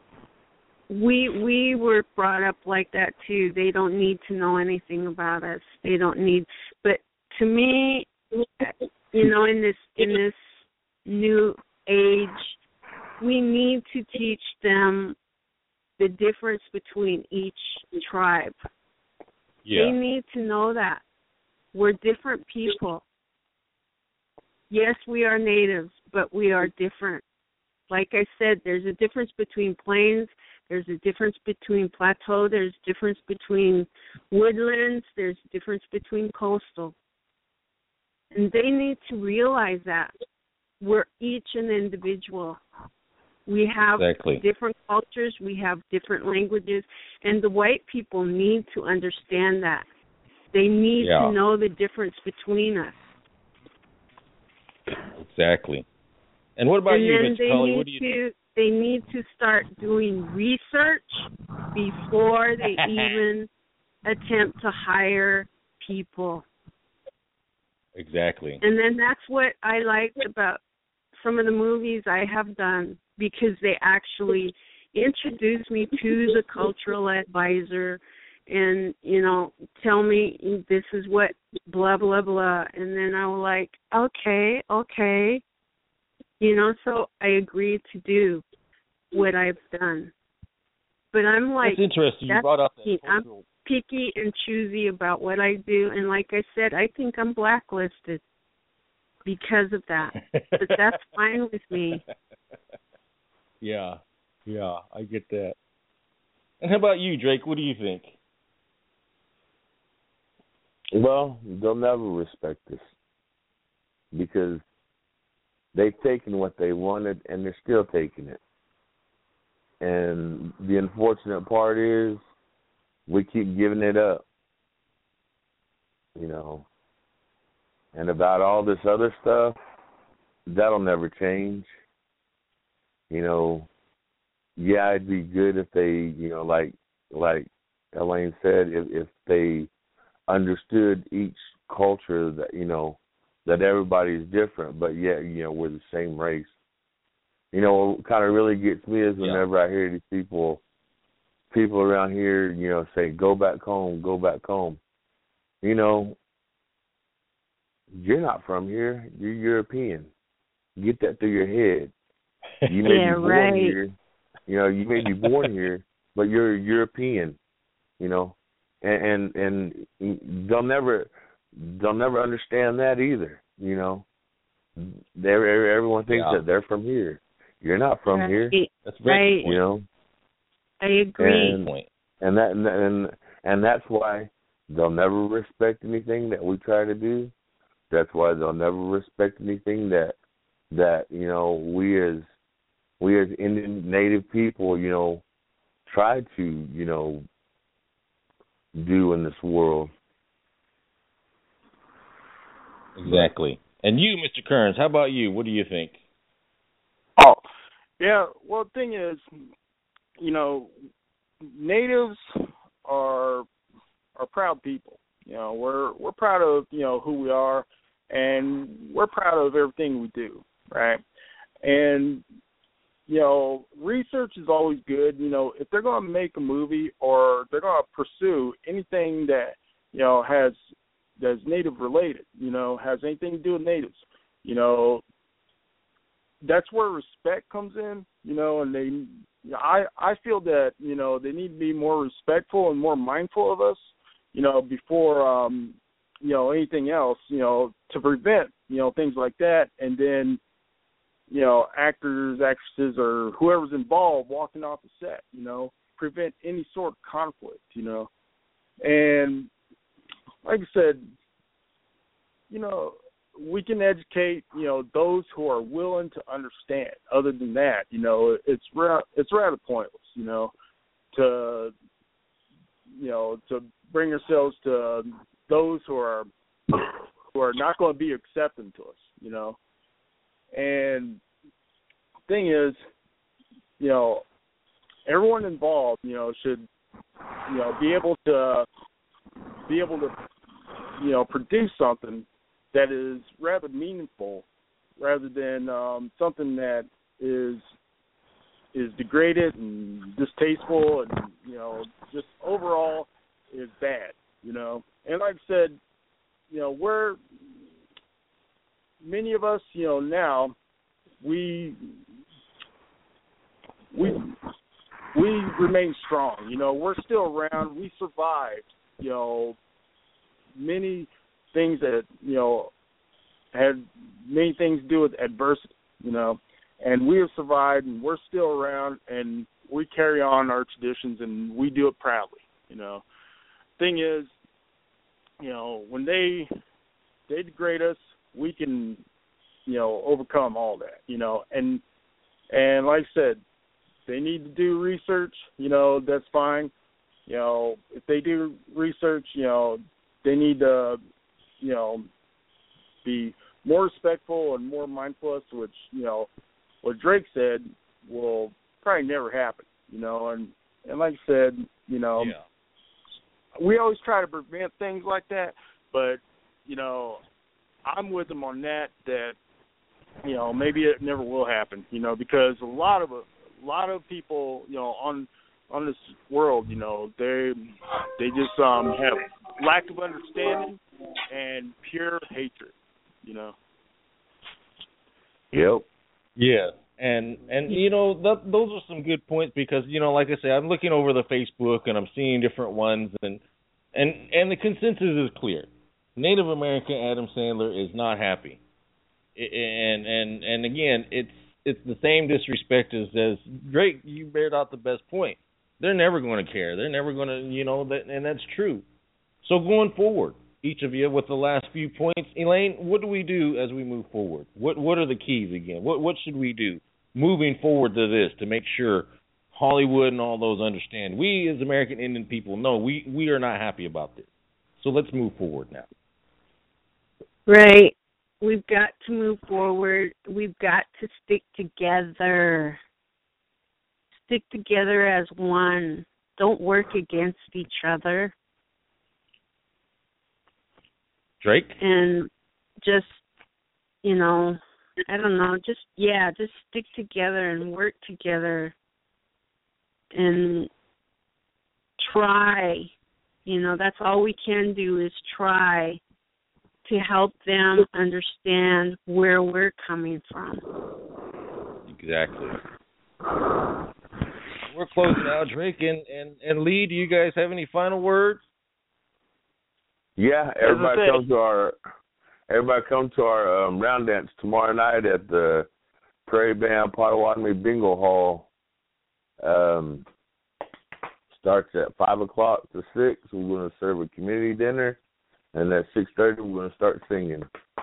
we we were brought up like that too. They don't need to know anything about us. They don't need. But to me, you know, in this in this new age, we need to teach them the difference between each tribe. They need to know that we're different people. Yes, we are natives, but we are different. Like I said, there's a difference between plains, there's a difference between plateau, there's a difference between woodlands, there's a difference between coastal. And they need to realize that we're each an individual. We have
Exactly.
different cultures, we have different languages, and the white people need to understand that. They need
Yeah.
to know the difference between us.
Exactly. And what about
and
you,
then
Mister
they
Colley?
need
What do you
to
think?
they need to start doing research before they even attempt to hire people.
Exactly.
And then that's what I liked about some of the movies I have done, because they actually introduce me to the cultural advisor and, you know, tell me this is what blah, blah, blah. And then I was like, okay, okay. You know, so I agreed to do what I've done. But I'm like,
that's interesting. You
that's
brought up that
I'm
cultural.
picky and choosy about what I do. And like I said, I think I'm blacklisted because of that. But that's fine with me.
Yeah, yeah, I get that. And how about you, Drake? What do you think?
Well, they'll never respect us because they've taken what they wanted and they're still taking it. And the unfortunate part is we keep giving it up, you know. And about all this other stuff, that'll never change. You know, yeah, it'd be good if they, you know, like like Elaine said, if, if they understood each culture that, you know, that everybody's different, but yet, you know, we're the same race. You know, what kind of really gets me is whenever yeah. I hear these people, people around here, you know, say, go back home, go back home. You know, you're not from here. You're European. Get that through your head. You may
yeah,
be born
right.
here. You know, you may be born here, but you're European, you know. And, and and they'll never they'll never understand that either, you know. They're, everyone thinks
yeah.
that they're from here. You're not from
right.
here.
That's very
right.
good point.
You know.
I agree.
And, and that and, and and that's why they'll never respect anything that we try to do. That's why they'll never respect anything that that you know we as we as Indian Native people, you know, try to you know do in this world.
Exactly. And you, Mister Kearns, how about you? What do you think?
Oh, yeah. Well, the thing is, you know, natives are are proud people. You know, we're we're proud of you know who we are, and we're proud of everything we do, right? And you know, research is always good. You know, if they're going to make a movie or they're going to pursue anything that you know has that's native related, you know, has anything to do with natives, you know, that's where respect comes in. You know, and they, I I feel that you know they need to be more respectful and more mindful of us, you know, before um, you know anything else, you know, to prevent you know things like that, and then. You know, actors, actresses, or whoever's involved walking off the set, you know, prevent any sort of conflict, you know. And like I said, you know, we can educate, you know, those who are willing to understand. Other than that, you know, it's ra- it's rather pointless, you know, to, you know, to bring ourselves to those who are who are not going to be accepting to us, you know. And the thing is, you know, everyone involved, you know, should, you know, be able to be able to, you know, produce something that is rather meaningful, rather than um, something that is is degraded and distasteful, and you know, just overall is bad, you know. And like I said, you know, we're many of us, you know, now we we we remain strong. You know, we're still around. We survived, you know, many things that, you know, had many things to do with adversity, you know, and we have survived, and we're still around, and we carry on our traditions, and we do it proudly, you know. Thing is, you know, when they they degrade us, we can, you know, overcome all that, you know. And and like I said, they need to do research, you know, that's fine. You know, if they do research, you know, they need to, you know, be more respectful and more mindful, which, you know, what Drake said will probably never happen, you know. And, and like I said, you know,
Yeah.
we always try to prevent things like that, but, you know, I'm with him on that, that, you know, maybe it never will happen, you know, because a lot of a lot of people, you know, on on this world, you know, they they just um have lack of understanding and pure hatred, you know.
Yep.
Yeah, and and you know that, those are some good points because you know, like I say, I'm looking over the Facebook and I'm seeing different ones, and and and the consensus is clear. Native American Adam Sandler is not happy, and and and again, it's it's the same disrespect as as Drake. You bared out the best point. They're never going to care. They're never going to, you know, that, and that's true. So going forward, each of you with the last few points, Elaine, what do we do as we move forward? What what are the keys again? What what should we do moving forward to this to make sure Hollywood and all those understand? We as American Indian people know we, we are not happy about this. So let's move forward now.
Right. We've got to move forward. We've got to stick together. Stick together as one. Don't work against each other.
Drake?
And just, you know, I don't know, just, yeah, just stick together and work together and try. You know, that's all we can do is try to help them understand where we're coming from.
Exactly. We're closing out, Drake and, and, and Lee. Do you guys have any final words?
Yeah, everybody come to our everybody come to our um, round dance tomorrow night at the Prairie Band Potawatomi Bingo Hall. Um, starts at five o'clock to six. We're going to serve a community dinner, and at six thirty we're going to start singing.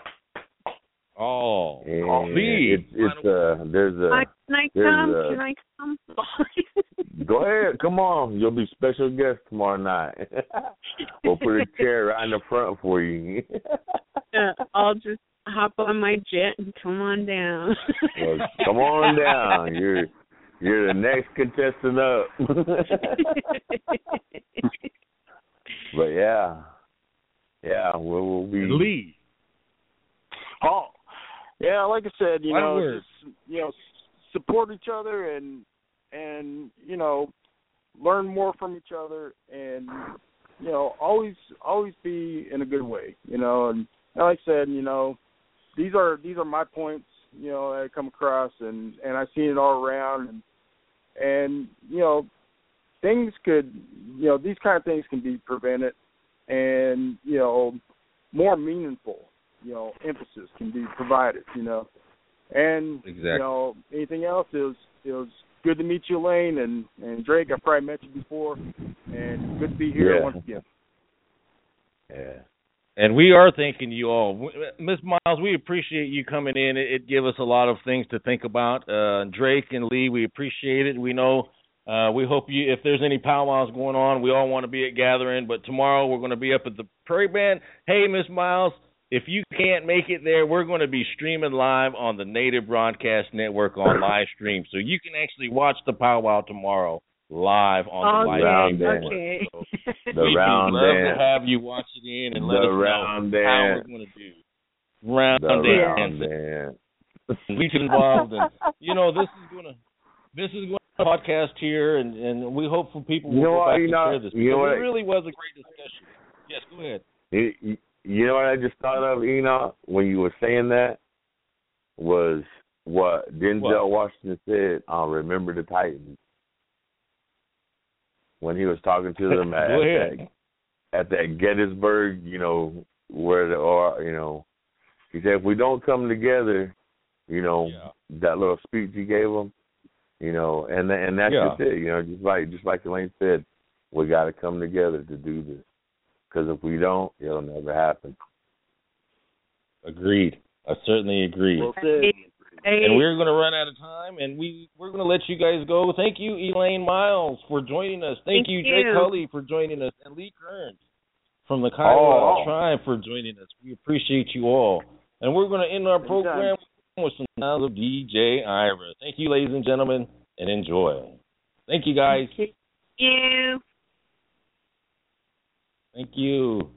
Oh,
and
Lee.
It's, it's uh, there's a.
Can I
there's
come?
A,
Can I come?
Go ahead, come on. You'll be special guest tomorrow night. We'll put a chair right in the front for you.
uh, I'll just hop on my jet and come on down.
Well, come on down. You're you're the next contestant up. But yeah, yeah, we'll, we'll be
Lee.
Oh, yeah, like I said, you
Final
know,
word.
just, you know, support each other and and you know, learn more from each other, and you know, always always be in a good way, you know. And, and like I said, you know, these are these are my points, you know, that I come across, and and I've seen it all around, and and you know, things could, you know, these kind of things can be prevented, and you know, more meaningful, you know, emphasis can be provided, you know. And
Exactly.
you know, anything else, it was it was good to meet you, Elaine, and, and Drake. I've probably met you before, and good to be here
Yeah.
once again.
Yeah.
And we are thanking you all. Miss Miles, we appreciate you coming in. It, it gives us a lot of things to think about. Uh, Drake and Lee, we appreciate it. We know, uh, we hope you, if there's any powwows going on, we all want to be at Gathering, but tomorrow we're going to be up at the Prairie Band. Hey, Miss Miles, if you can't make it there, we're going to be streaming live on the Native Broadcast Network on live stream. So you can actually watch the powwow tomorrow live on the
okay,
live stream.
okay.
So
The
we'd
round
love
dance.
to have you watch it in and let
The
us know
round
how we're
dance.
going to do. Round
The round
dance.
dance.
We get involved, and you know this is going to this is going to podcast here, and, and we hope for people will
You know
go
what,
back
you
and
know-
share this.
you know
because
what-
it really was a great discussion. Yes, go ahead.
You, you- you know what I just thought of, Enoch, when you were saying that, was what Denzel
What?
Washington said on Remember the Titans. When he was talking to them at,
Go
at
ahead.
that at that Gettysburg, you know, where the or you know, he said if we don't come together, you know,
Yeah.
that little speech he gave them, you know, and and that's
Yeah.
just it, you know, just like just like Elaine said, we got to come together to do this, because if we don't, it'll never happen.
Agreed. I certainly agree.
Well said.
Hey,
And we're going to run out of time, and we, we're going to let you guys go. Thank you, Elaine Miles, for joining us. Thank,
Thank
you,
you.
Jake Cully, for joining us, and Lee Kearns from the Kiowa
Oh.
Tribe for joining us. We appreciate you all. And we're going to end our
Anytime.
program with some sounds of D J Ira. Thank you, ladies and gentlemen, and enjoy. Thank you, guys.
Thank you.
Thank you.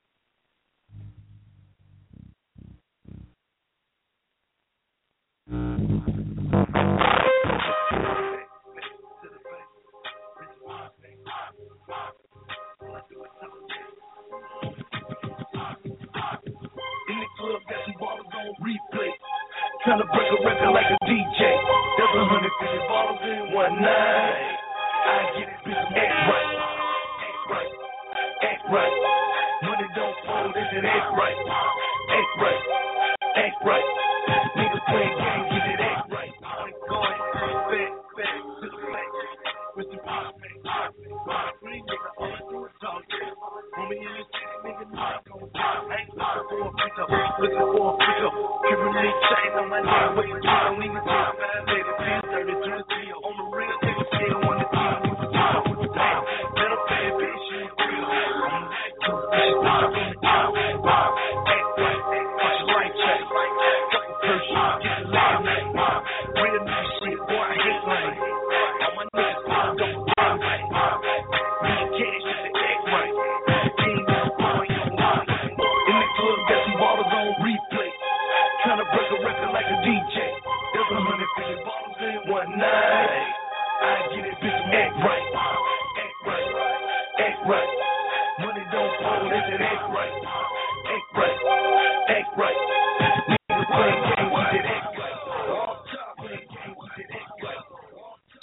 Replay, trying to break a record like a D J. There's one hundred fifty bottles in one night. I get it, bitch, act right, act right, act right. Money don't fall, this it act right, act right, act right. Niggas playing games, get it act right. I'm going back, back to the bank. Mister Pop, free nigga, all I do is talk. Homie in the city, nigga, not gon' talk. I ain't looking for a pickup, looking for a pickup. Giving me chain on my neck, wait, I don't even talk. Baby, feel dirty, do the deal. On the real, nigga, scale on the deal. With the top, with the down. Let a bad bitch, you a real. I'm like, two bitches, bitch, I'm on the top. Act right, watch your life check. Couple person, get the line right. Real nigga shit, boy, I hate lying. All my niggas, I'm double down right. Me and cash, just to act right. King of the boy, you don't lie. In the club, got some bottles on replay. Trying to break a record like a D J. There's one hundred fifty bottles in one night. I get it, bitch, act right. Act right, act right. Money don't fall, this it act right. Act right,